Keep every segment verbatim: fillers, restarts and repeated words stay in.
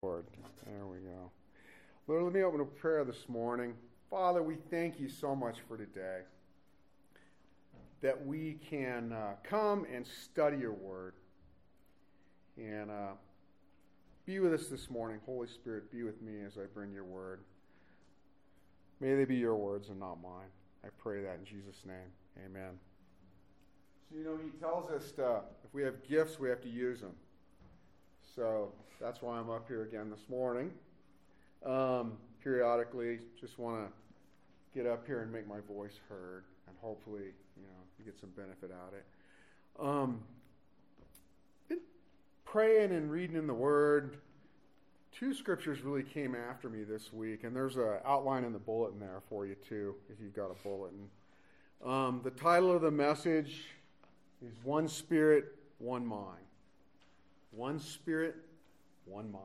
Lord. There we go. Lord, let me open a prayer this morning. Father, we thank you so much for today, that we can uh, come and study your word. And uh, be with us this morning. Holy Spirit, be with me as I bring your word. May they be your words and not mine. I pray that in Jesus' name. Amen. So, you know, he tells us to, if we have gifts, we have to use them. So that's why I'm up here again this morning. Um, periodically, just want to get up here and make my voice heard, and hopefully, you know, you get some benefit out of it. Um, been praying and reading in the Word. Two scriptures really came after me this week, and there's an outline in the bulletin there for you too, if you've got a bulletin. Um, the title of the message is One Spirit, One Mind. One Spirit, One Mind.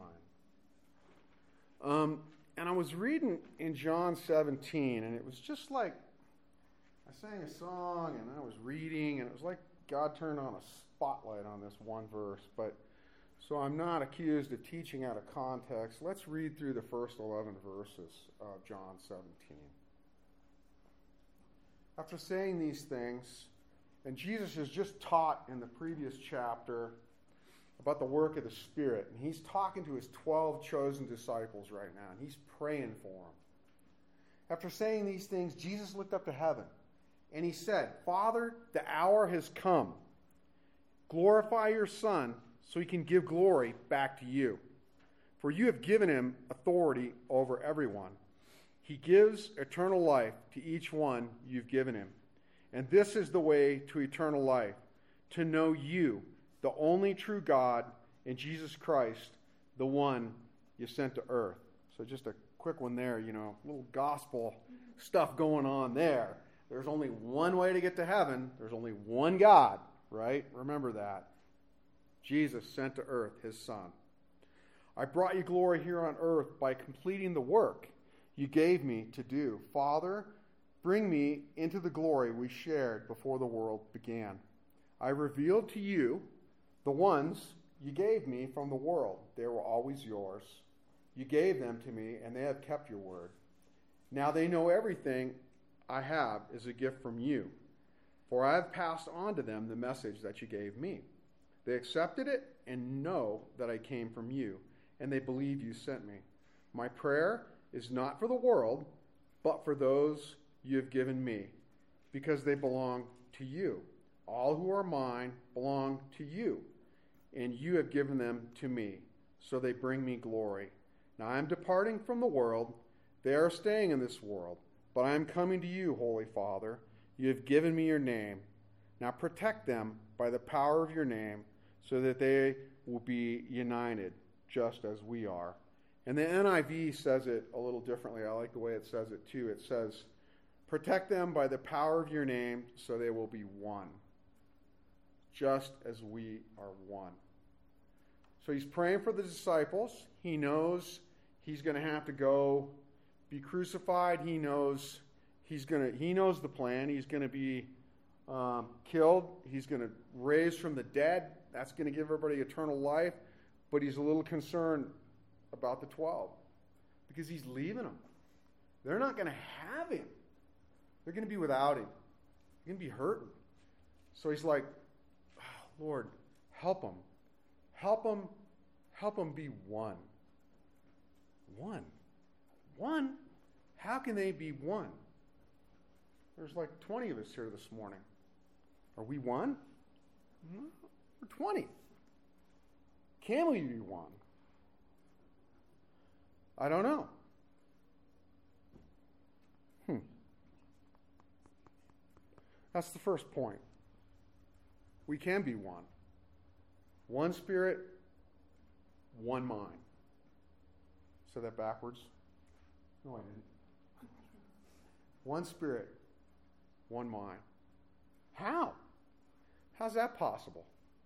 Um, and I was reading in John seventeen, and it was just like I sang a song, and I was reading, and it was like God turned on a spotlight on this one verse. But so I'm not accused of teaching out of context. Let's read through the first eleven verses of John seventeen. After saying these things, and Jesus has just taught in the previous chapter about the work of the Spirit. And he's talking to his twelve chosen disciples right now, and he's praying for them. After saying these things, Jesus looked up to heaven, and he said, Father, the hour has come. Glorify your Son, so he can give glory back to you. For you have given him authority over everyone. He gives eternal life to each one you've given him. And this is the way to eternal life, to know you, the only true God, and Jesus Christ, the one you sent to earth. So just a quick one there, you know, little gospel stuff going on there. There's only one way to get to heaven. There's only one God, right? Remember that. Jesus sent to earth his Son. I brought you glory here on earth by completing the work you gave me to do. Father, bring me into the glory we shared before the world began. I revealed to you the ones you gave me from the world. They were always yours. You gave them to me, and they have kept your word. Now they know everything I have is a gift from you, for I have passed on to them the message that you gave me. They accepted it and know that I came from you, and they believe you sent me. My prayer is not for the world, but for those you have given me, because they belong to you. All who are mine belong to you, and you have given them to me, so they bring me glory. Now I am departing from the world. They are staying in this world, but I am coming to you, Holy Father. You have given me your name. Now protect them by the power of your name, so that they will be united, just as we are. And the N I V says it a little differently. I like the way it says it too. It says, protect them by the power of your name, so they will be one, just as we are one. So he's praying for the disciples. He knows he's going to have to go be crucified. He knows he's going to. He knows the plan. He's going to be um, killed. He's going to raise from the dead. That's going to give everybody eternal life. But he's a little concerned about the twelve because he's leaving them. They're not going to have him. They're going to be without him. They're going to be hurting. So he's like, oh, Lord, help them. Help them, help them be one. One. One? How can they be one? There's like twenty of us here this morning. Are we one? No, we're twenty. Can we be one? I don't know. Hmm. That's the first point. We can be one. One spirit, one mind. Say that backwards? No, I didn't. One spirit, one mind. How? How's that possible?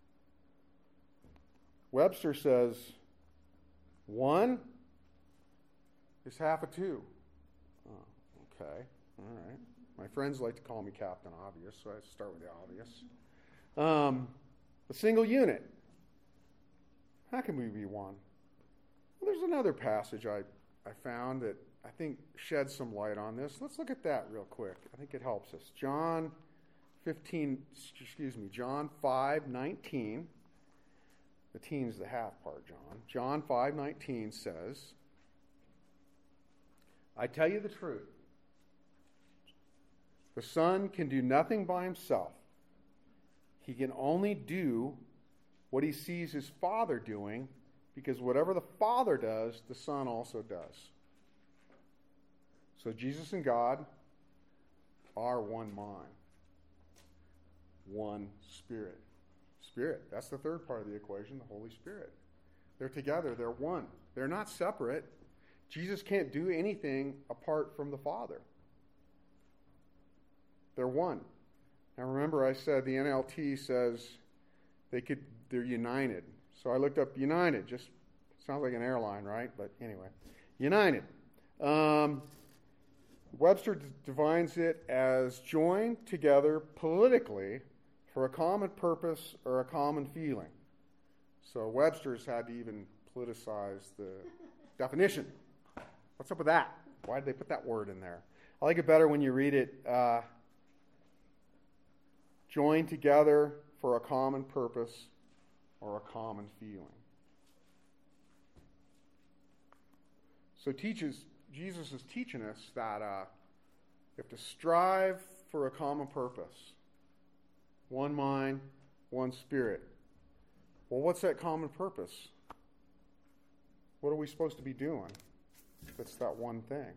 Webster says one is half of two. Oh, okay. All right. My friends like to call me Captain Obvious, so I start with the obvious. Um, a single unit. How can we be one? Well, there's another passage I, I found that I think sheds some light on this. Let's look at that real quick. I think it helps us. John fifteen, excuse me, John five nineteen. The teen's the half part, John. John five nineteen says, I tell you the truth. The Son can do nothing by himself. He can only do what he sees his Father doing, because whatever the Father does, the Son also does. So Jesus and God are one mind, one Spirit. Spirit, that's the third part of the equation, the Holy Spirit. They're together, they're one. They're not separate. Jesus can't do anything apart from the Father. They're one. Now remember, I said the N L T says they could, they're united. So I looked up united. Just sounds like an airline, right? But anyway, united. Um, Webster d- defines it as joined together politically for a common purpose or a common feeling. So Webster's had to even politicize the definition. What's up with that? Why did they put that word in there? I like it better when you read it, uh, joined together for a common purpose or a common feeling. So teaches Jesus is teaching us that uh, you have to strive for a common purpose. One mind, one spirit. Well, what's that common purpose? What are we supposed to be doing? That's that one thing.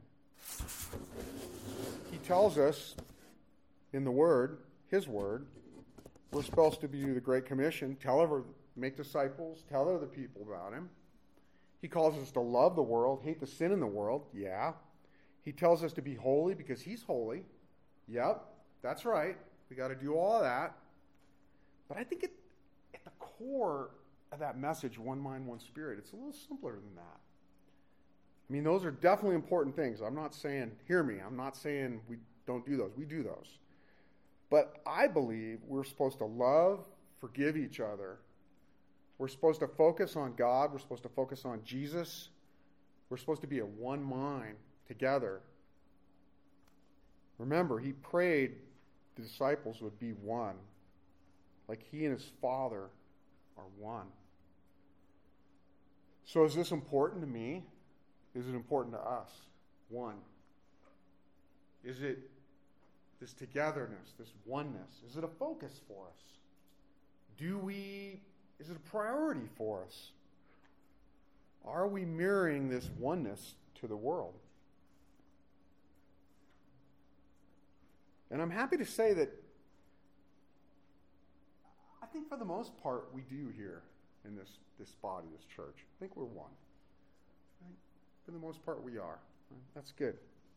He tells us in the Word, His Word, we're supposed to do the Great Commission, tell other, make disciples, tell other people about Him. He calls us to love the world, hate the sin in the world. Yeah. He tells us to be holy because He's holy. Yep, that's right. We got to do all of that. But I think it, at the core of that message, one mind, one spirit, it's a little simpler than that. I mean, those are definitely important things. I'm not saying, hear me, I'm not saying we don't do those. We do those. But I believe we're supposed to love, forgive each other. We're supposed to focus on God. We're supposed to focus on Jesus. We're supposed to be a one mind together. Remember, He prayed the disciples would be one, like He and His Father are one. So is this important to me? Is it important to us? One. Is it this togetherness, this oneness? Is it a focus for us? Do we, is it a priority for us? Are we mirroring this oneness to the world? And I'm happy to say that I think for the most part we do here in this, this body, this church. I think we're one. Right? For the most part we are. Right? That's good.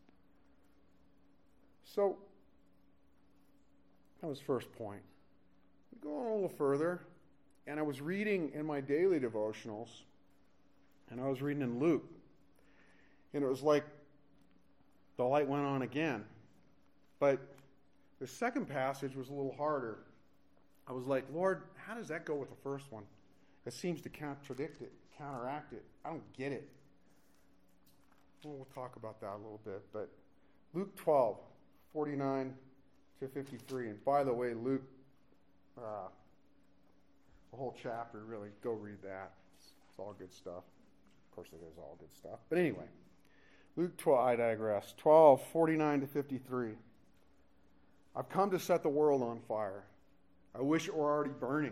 So, that was first point. We go on a little further, and I was reading in my daily devotionals, and I was reading in Luke, and it was like the light went on again. But the second passage was a little harder. I was like, Lord, how does that go with the first one? It seems to contradict it, counteract it. I don't get it. Well, we'll talk about that a little bit. But Luke twelve, forty-nine to fifty-three. And by the way, Luke, uh, the whole chapter, really, go read that. It's, it's all good stuff. Of course, it is all good stuff. But anyway, Luke twelve, I digress. twelve, forty-nine to fifty-three. I've come to set the world on fire. I wish it were already burning.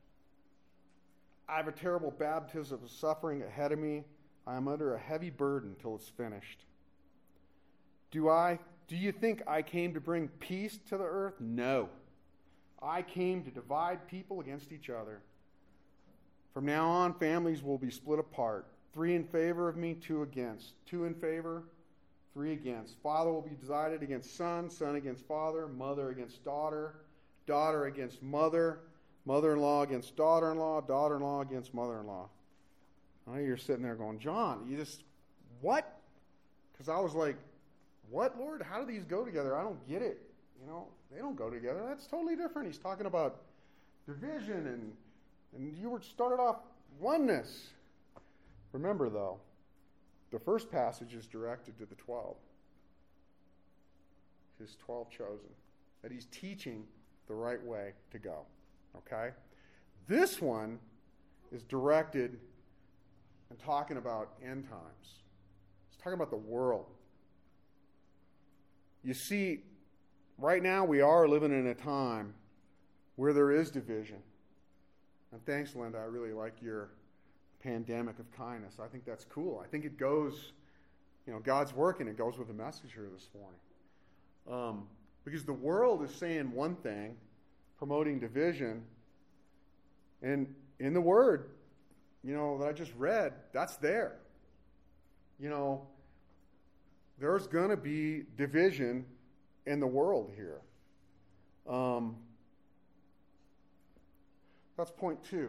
I have a terrible baptism of suffering ahead of me. I am under a heavy burden till it's finished. Do I, do you think I came to bring peace to the earth? No. I came to divide people against each other. From now on, families will be split apart. Three in favor of me, two against. Two in favor, three against. Father will be divided against son, son against father, mother against daughter, daughter against mother, mother-in-law against daughter-in-law, daughter-in-law against mother-in-law. I know you're sitting there going, John, you just, what? Because I was like, what, Lord? How do these go together? I don't get it. You know, they don't go together. That's totally different. He's talking about division, and, and you were started off oneness. Remember, though, the first passage is directed to the twelve. His twelve chosen. That he's teaching the right way to go. Okay? This one is directed and talking about end times. It's talking about the world. You see, right now we are living in a time where there is division. And thanks, Linda. I really like your pandemic of kindness. I think that's cool. I think it goes, you know, God's working. It goes with the message here this morning. Um, because the world is saying one thing, promoting division, and in the Word, you know, that I just read, that's there. You know, there's going to be division in the world here. Um, that's point two.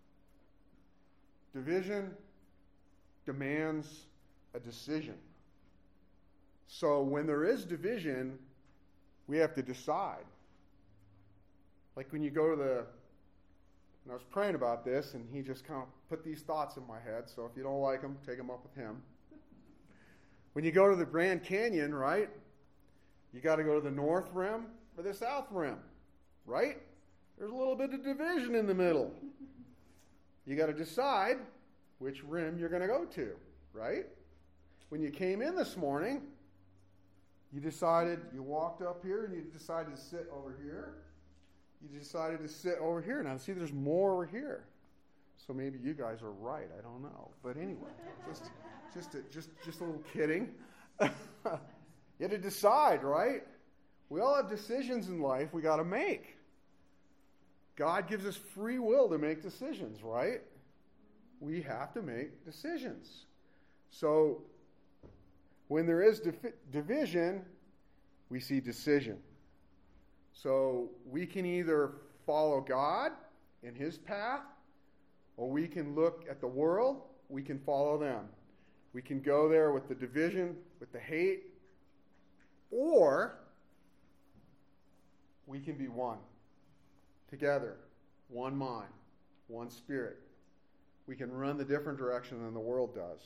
Division demands a decision. So when there is division, we have to decide. Like when you go to the, and I was praying about this, and he just kind of put these thoughts in my head, so if you don't like them, take them up with him. When you go to the Grand Canyon, right, you got to go to the north rim or the south rim, right? There's a little bit of division in the middle. You got to decide which rim you're going to go to, right? When you came in this morning, you decided, you walked up here and you decided to sit over here. You decided to sit over here. Now, see, there's more over here. So maybe you guys are right. I don't know. But anyway, just just a, just, just a little kidding. You had to decide, right? We all have decisions in life we got to make. God gives us free will to make decisions, right? We have to make decisions. So when there is div- division, we see decision. So we can either follow God in his path, or we can look at the world, we can follow them. We can go there with the division, with the hate, or we can be one. Together, one mind, one spirit. We can run the different direction than the world does.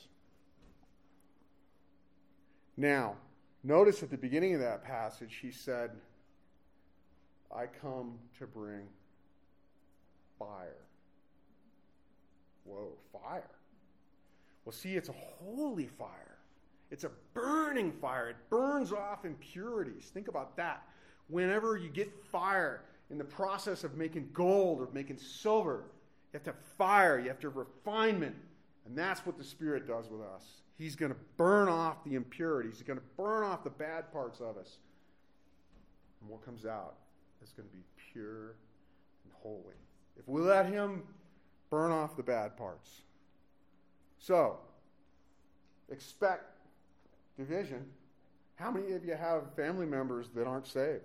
Now, notice at the beginning of that passage, he said, I come to bring fire. Whoa, fire. Well, see, it's a holy fire. It's a burning fire. It burns off impurities. Think about that. Whenever you get fire in the process of making gold or making silver, you have to have fire. You have to have refinement. And that's what the Spirit does with us. He's going to burn off the impurities. He's going to burn off the bad parts of us. And what comes out is going to be pure and holy. If we let him burn off the bad parts. So, expect division. How many of you have family members that aren't saved?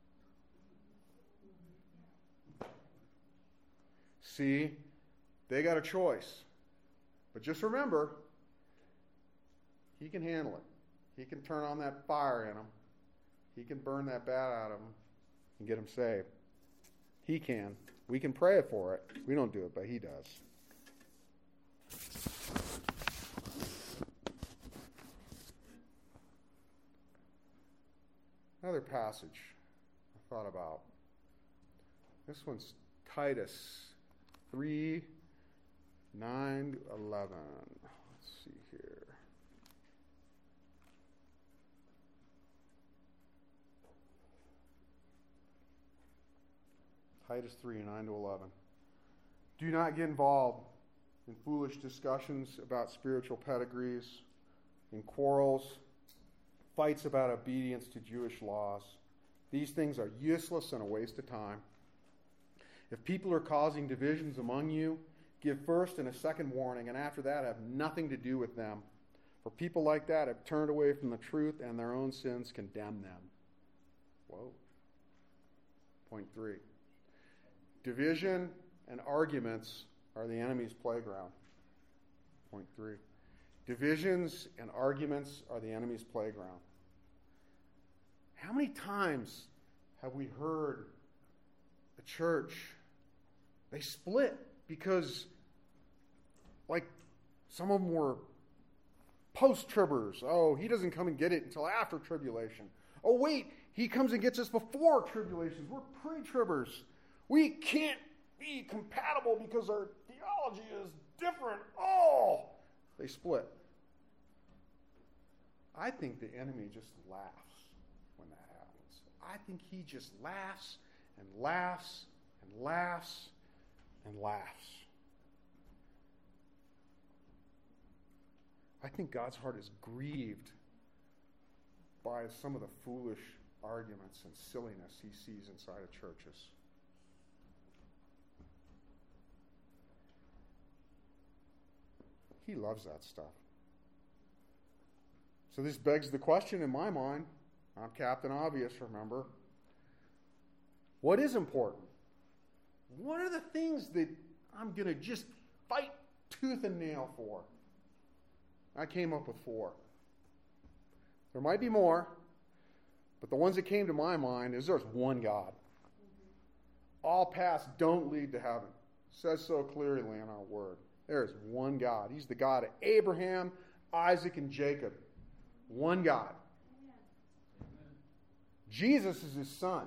See, they got a choice. But just remember, he can handle it. He can turn on that fire in them. He can burn that bad out of them and get them saved. He can. We can pray for it. We don't do it, but he does. Another passage I thought about. This one's Titus three, nine to eleven. Let's see here. Titus three, nine to eleven. Do not get involved in foolish discussions about spiritual pedigrees, in quarrels, fights about obedience to Jewish laws. These things are useless and a waste of time. If people are causing divisions among you, give first and a second warning, and after that have nothing to do with them. For people like that have turned away from the truth, and their own sins condemn them. Whoa. Point three. Division and arguments are the enemy's playground. Point three. Divisions and arguments are the enemy's playground. How many times have we heard a church, they split because, like, some of them were post-tribbers. Oh, he doesn't come and get it until after tribulation. Oh, wait, he comes and gets us before tribulations. We're pre-tribbers. We can't be compatible because our theology is different. Oh, they split. I think the enemy just laughs when that happens. I think he just laughs and laughs and laughs and laughs. I think God's heart is grieved by some of the foolish arguments and silliness he sees inside of churches. He loves that stuff. So this begs the question in my mind. I'm Captain Obvious, remember. What is important? What are the things that I'm going to just fight tooth and nail for? I came up with four. There might be more, but the ones that came to my mind is there's one God. All paths don't lead to heaven. It says so clearly in our word. There is one God. He's the God of Abraham, Isaac, and Jacob. One God. Amen. Jesus is his son.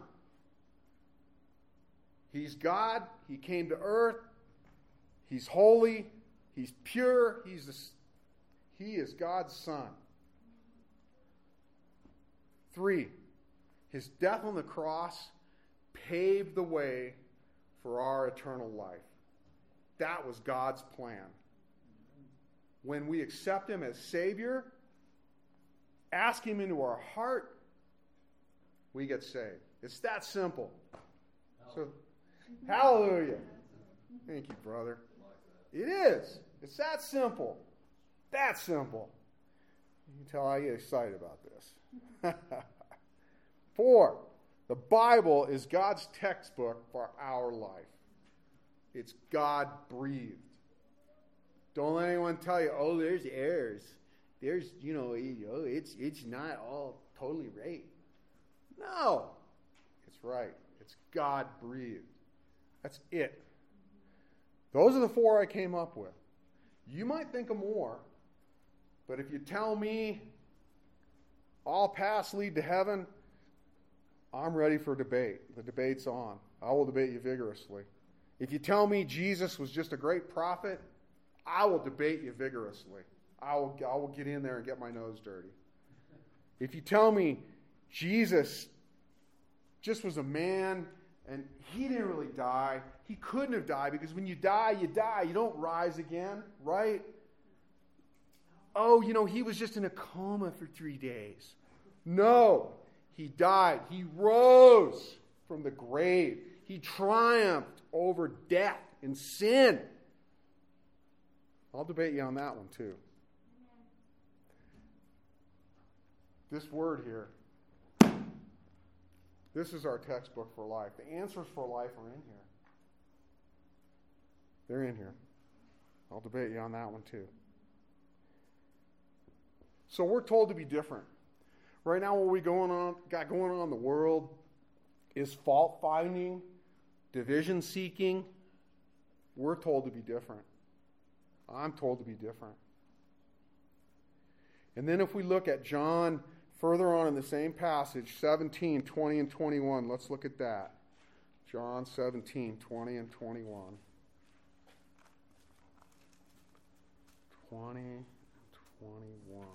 He's God. He came to earth. He's holy. He's pure. He's the, he is God's son. Three, his death on the cross paved the way for our eternal life. That was God's plan. When we accept him as Savior, ask him into our heart, we get saved. It's that simple. So, hallelujah. Thank you, brother. It is. It's that simple. That simple. You can tell I get excited about this. Four, the Bible is God's textbook for our life. It's God-breathed. Don't let anyone tell you, oh, there's errors. There's, you know, oh, it's it's not all totally right. No. It's right. It's God-breathed. That's it. Those are the four I came up with. You might think of more, but if you tell me all paths lead to heaven, I'm ready for debate. The debate's on. I will debate you vigorously. If you tell me Jesus was just a great prophet, I will debate you vigorously. I will, I will get in there and get my nose dirty. If you tell me Jesus just was a man and he didn't really die, he couldn't have died because when you die, you die. You don't rise again, right? Oh, you know, he was just in a coma for three days. No, he died. He rose from the grave. He triumphed over death and sin. I'll debate you on that one too. This word here, this is our textbook for life. The answers for life are in here. They're in here. I'll debate you on that one too. So we're told to be different. Right now what we going on, got going on in the world is fault finding, division seeking. We're told to be different. I'm told to be different. And then if we look at John further on in the same passage, seventeen, twenty, and twenty-one, let's look at that. John seventeen, twenty, and twenty-one. twenty, twenty-one.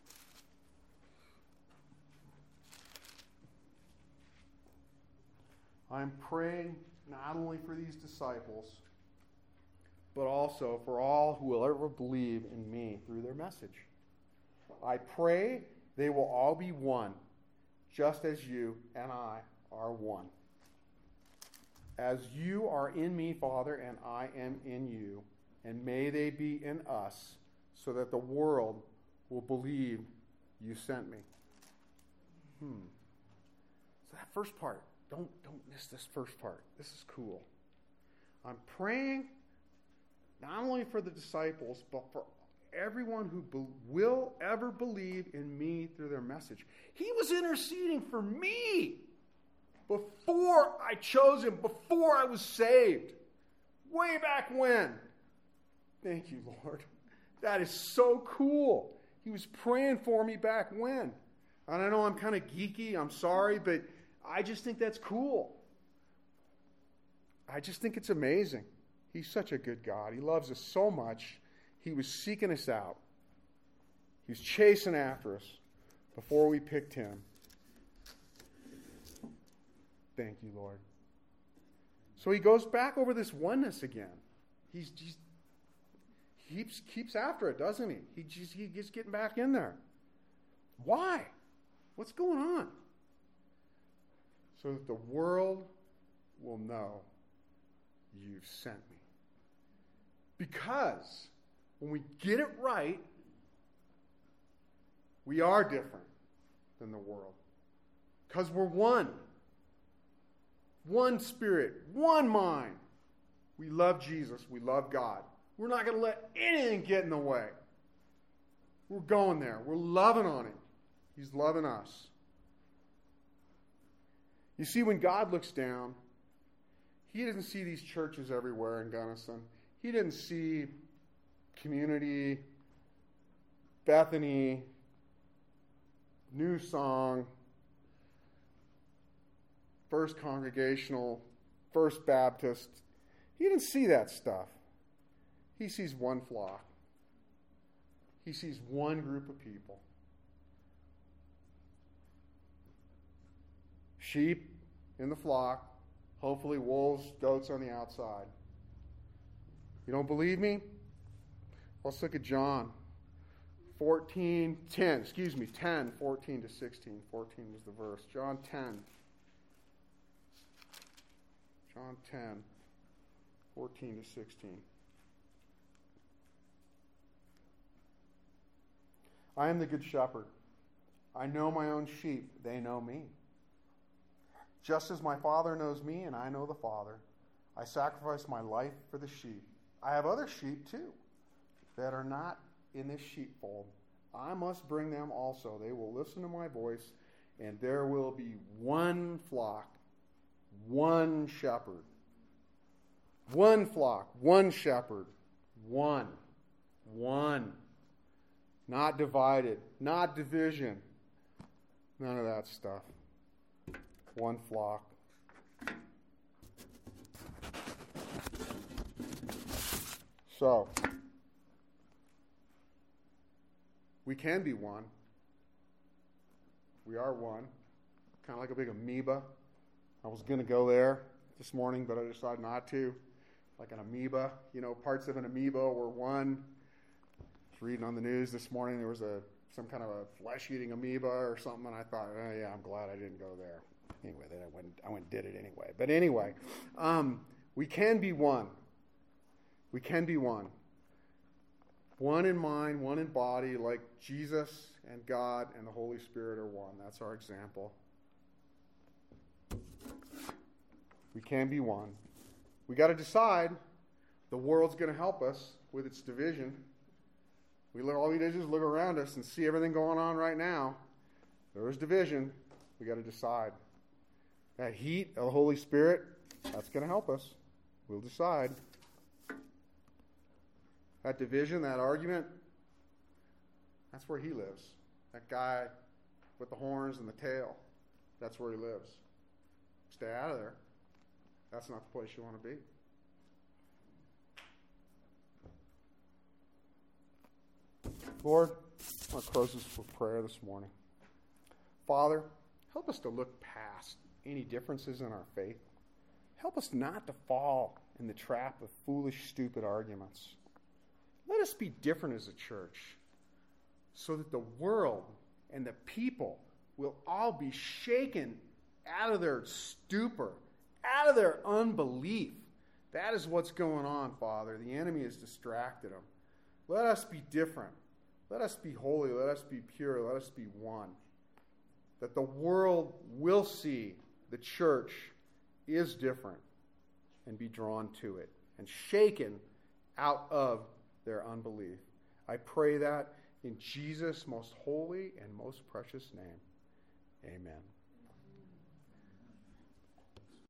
I'm praying not only for these disciples, but also for all who will ever believe in me through their message. I pray they will all be one, just as you and I are one. As you are in me, Father, and I am in you, and may they be in us, so that the world will believe you sent me. Hmm. So that first part, don't, don't miss this first part. This is cool. I'm praying not only for the disciples, but for everyone who be- will ever believe in me through their message. He was interceding for me before I chose him, before I was saved. Way back when. Thank you, Lord. That is so cool. He was praying for me back when. And I know I'm kind of geeky, I'm sorry, but I just think that's cool. I just think it's amazing. He's such a good God. He loves us so much. He was seeking us out. He was chasing after us before we picked him. Thank you, Lord. So he goes back over this oneness again. He's, he's he keeps, keeps after it, doesn't he? He just, he gets getting back in there. Why? What's going on? So that the world will know you've sent me. Because when we get it right, we are different than the world. Because we're one. One spirit, one mind. We love Jesus. We love God. We're not going to let anything get in the way. We're going there. We're loving on him. He's loving us. You see, when God looks down, he doesn't see these churches everywhere in Gunnison. He didn't see Community, Bethany, New Song, First Congregational, First Baptist. He didn't see that stuff. He sees one flock. He sees one group of people. Sheep in the flock, hopefully wolves, goats on the outside. You don't believe me? Let's look at John fourteen, ten, excuse me, ten, fourteen to sixteen. fourteen was the verse. John ten. John ten, fourteen to sixteen. I am the good shepherd. I know my own sheep. They know me. Just as my Father knows me and I know the Father, I sacrifice my life for the sheep. I have other sheep too that are not in this sheepfold. I must bring them also. They will listen to my voice, and there will be one flock, one shepherd. One flock, one shepherd, one. One. Not divided, not division. None of that stuff. One flock. So, we can be one. We are one. Kind of like a big amoeba. I was going to go there this morning, but I decided not to. Like an amoeba. You know, parts of an amoeba were one. I was reading on the news this morning, there was a some kind of a flesh-eating amoeba or something, and I thought, oh, yeah, I'm glad I didn't go there. Anyway, then I went, I went and did it anyway. But anyway, um, we can be one. We can be one. One in mind, one in body, like Jesus and God and the Holy Spirit are one. That's our example. We can be one. We got to decide. The world's going to help us with its division. We look, all we do is just look around us and see everything going on right now. There is division. We got to decide. That heat of the Holy Spirit, that's going to help us. We'll decide. That division, that argument, that's where he lives. That guy with the horns and the tail, that's where he lives. Stay out of there. That's not the place you want to be. Lord, I want to close this with prayer this morning. Father, help us to look past any differences in our faith. Help us not to fall in the trap of foolish, stupid arguments. Let us be different as a church so that the world and the people will all be shaken out of their stupor, out of their unbelief. That is what's going on, Father. The enemy has distracted them. Let us be different. Let us be holy. Let us be pure. Let us be one. That the world will see the church is different and be drawn to it and shaken out of their unbelief. I pray that in Jesus' most holy and most precious name. Amen.